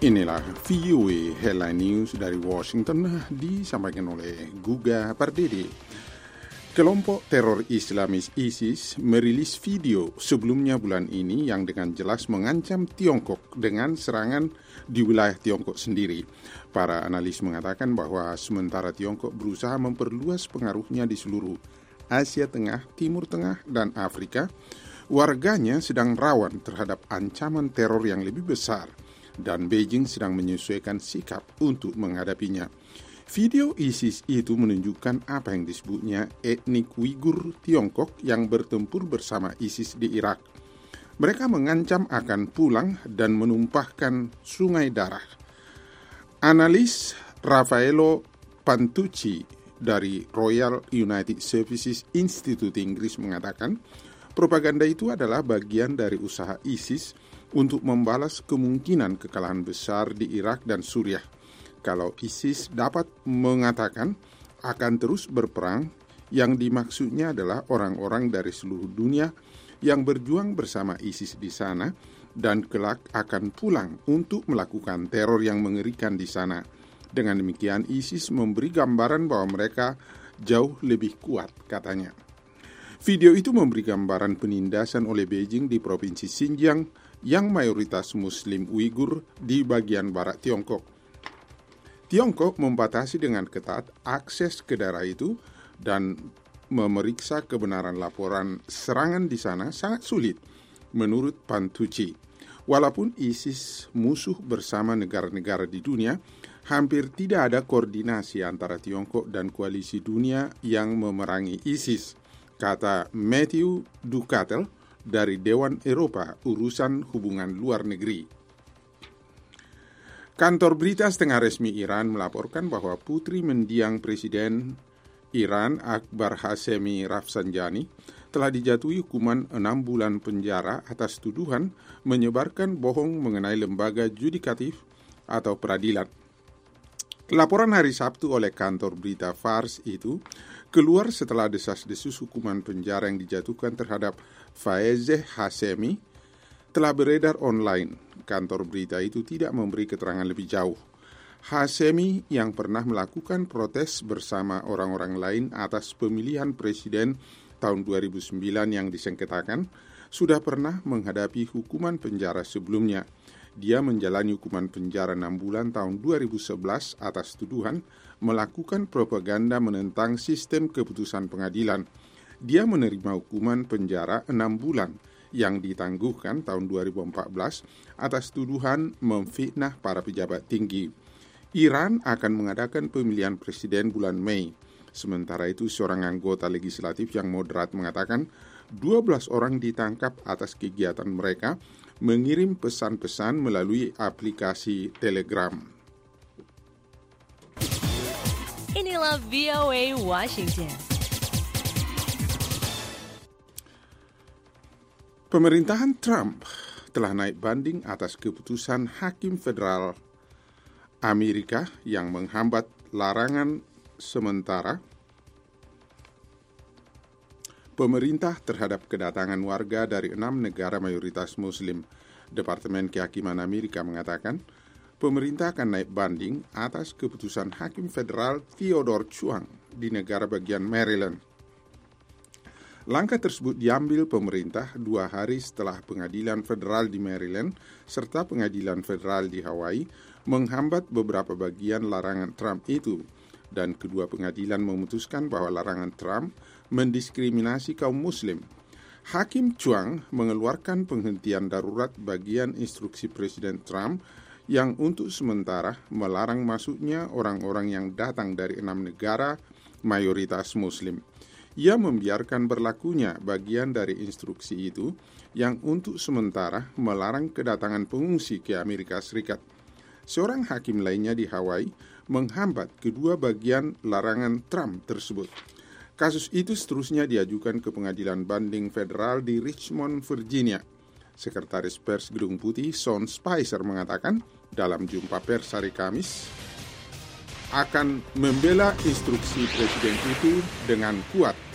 Inilah VOA Headline News dari Washington disampaikan oleh Guga Pardede. Kelompok teror Islamis ISIS merilis video sebelumnya bulan ini yang dengan jelas mengancam Tiongkok dengan serangan di wilayah Tiongkok sendiri. Para analis mengatakan bahwa sementara Tiongkok berusaha memperluas pengaruhnya di seluruh Asia Tengah, Timur Tengah, dan Afrika, warganya sedang rawan terhadap ancaman teror yang lebih besar dan Beijing sedang menyesuaikan sikap untuk menghadapinya. Video ISIS itu menunjukkan apa yang disebutnya etnik Uighur Tiongkok yang bertempur bersama ISIS di Irak. Mereka mengancam akan pulang dan menumpahkan sungai darah. Analis Raffaello Pantucci dari Royal United Services Institute Inggris mengatakan, propaganda itu adalah bagian dari usaha ISIS untuk membalas kemungkinan kekalahan besar di Irak dan Suriah. Kalau ISIS dapat mengatakan akan terus berperang, yang dimaksudnya adalah orang-orang dari seluruh dunia yang berjuang bersama ISIS di sana dan kelak akan pulang untuk melakukan teror yang mengerikan di sana. Dengan demikian, ISIS memberi gambaran bahwa mereka jauh lebih kuat, katanya. Video itu memberi gambaran penindasan oleh Beijing di Provinsi Xinjiang yang mayoritas Muslim Uighur di bagian barat Tiongkok. Tiongkok membatasi dengan ketat akses ke daerah itu dan memeriksa kebenaran laporan serangan di sana sangat sulit, menurut Pantucci. Walaupun ISIS musuh bersama negara-negara di dunia, hampir tidak ada koordinasi antara Tiongkok dan koalisi dunia yang memerangi ISIS, kata Matthew Ducatel dari Dewan Eropa Urusan Hubungan Luar Negeri. Kantor berita setengah resmi Iran melaporkan bahwa putri mendiang Presiden Iran Akbar Hashemi Rafsanjani telah dijatuhi hukuman 6 bulan penjara atas tuduhan menyebarkan bohong mengenai lembaga yudikatif atau peradilan. Laporan hari Sabtu oleh kantor berita Fars itu keluar setelah desas-desus hukuman penjara yang dijatuhkan terhadap Faezeh Hashemi telah beredar online. Kantor berita itu tidak memberi keterangan lebih jauh. Hashemi yang pernah melakukan protes bersama orang-orang lain atas pemilihan presiden tahun 2009 yang disengketakan, sudah pernah menghadapi hukuman penjara sebelumnya. Dia menjalani hukuman penjara 6 bulan tahun 2011 atas tuduhan melakukan propaganda menentang sistem keputusan pengadilan. Dia menerima hukuman penjara 6 bulan yang ditangguhkan tahun 2014 atas tuduhan memfitnah para pejabat tinggi. Iran akan mengadakan pemilihan presiden bulan Mei. Sementara itu, seorang anggota legislatif yang moderat mengatakan 12 orang ditangkap atas kegiatan mereka mengirim pesan-pesan melalui aplikasi Telegram. Inilah VOA Washington. Pemerintahan Trump telah naik banding atas keputusan Hakim Federal Amerika yang menghambat larangan sementara pemerintah terhadap kedatangan warga dari 6 negara mayoritas Muslim. Departemen Kehakiman Amerika mengatakan pemerintah akan naik banding atas keputusan Hakim Federal Theodore Chuang di negara bagian Maryland. Langkah tersebut diambil pemerintah 2 hari setelah pengadilan federal di Maryland serta pengadilan federal di Hawaii menghambat beberapa bagian larangan Trump itu, dan kedua pengadilan memutuskan bahwa larangan Trump mendiskriminasi kaum Muslim. Hakim Chuang mengeluarkan penghentian darurat bagian instruksi Presiden Trump yang untuk sementara melarang masuknya orang-orang yang datang dari 6 negara mayoritas Muslim. Ia membiarkan berlakunya bagian dari instruksi itu yang untuk sementara melarang kedatangan pengungsi ke Amerika Serikat. Seorang hakim lainnya di Hawaii menghambat kedua bagian larangan Trump tersebut. Kasus itu seterusnya diajukan ke pengadilan banding federal di Richmond, Virginia. Sekretaris Pers Gedung Putih Sean Spicer mengatakan dalam jumpa pers hari Kamis akan membela instruksi presiden itu dengan kuat